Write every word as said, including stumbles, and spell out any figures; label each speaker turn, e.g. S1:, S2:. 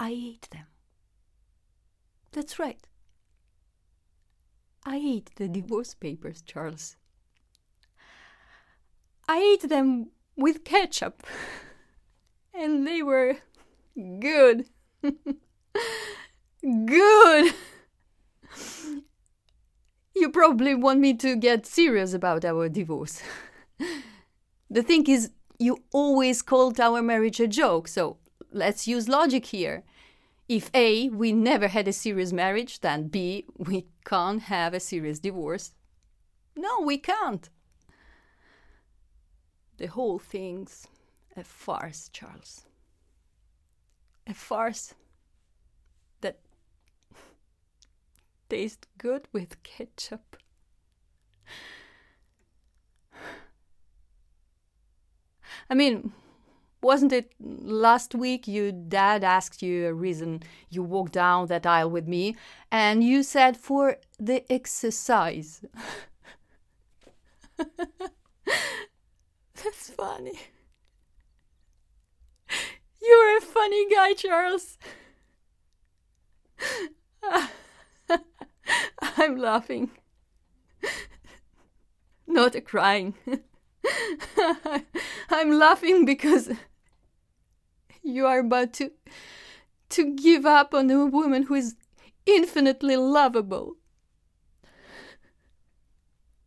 S1: I ate them. That's right. I ate the divorce papers, Charles. I ate them with ketchup. And they were good. Good! You probably want me to get serious about our divorce. The thing is, you always called our marriage a joke, so let's use logic here. If A, we never had a serious marriage, then B, we can't have a serious divorce. No, we can't. The whole thing's a farce, Charles. A farce that tastes good with ketchup. I mean, wasn't it last week your dad asked you a reason you walked down that aisle with me, and you said for the exercise? That's funny. You're a funny guy, Charles. I'm laughing. Not a crying. I'm laughing because you are about to to give up on a woman who is infinitely lovable.